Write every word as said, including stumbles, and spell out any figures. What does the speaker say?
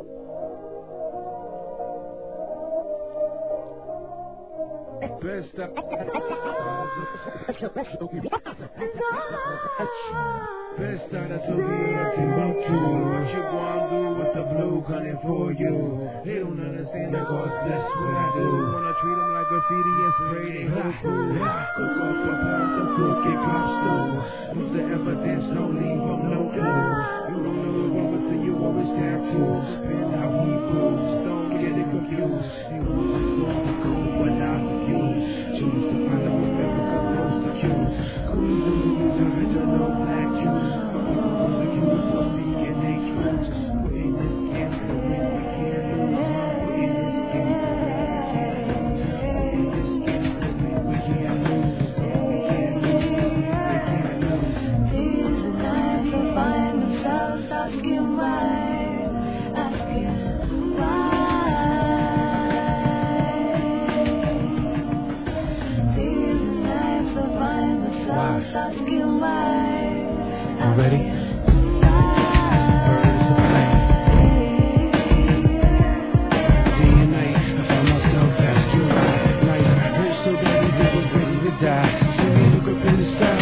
Best up. Best out of Tokyo, Timbuktu. What you gonna do with the blue coming for you? They don't understand that God's blessed what I do. Wanna treat them like graffiti and spray they Hoku. Look off the past the crooked costume. Who's the evidence? No leave them no clue. You don't know the woman till you always tattoos. Depends how he proves. Don't get it confused. You want my soul to go, but not refuse. Choose to follow America, most accused. Who's the lose original black Jews? Who's accused for speaking their truth? We're in this game for when we can't lose. We're in this game for when we can't lose. We're in this game for when we can't lose. We can't lose. We can't lose. These are nights I find themselves asking why, asking why. These are nights I find themselves asking why. You ready? Die. See me look up in the sky.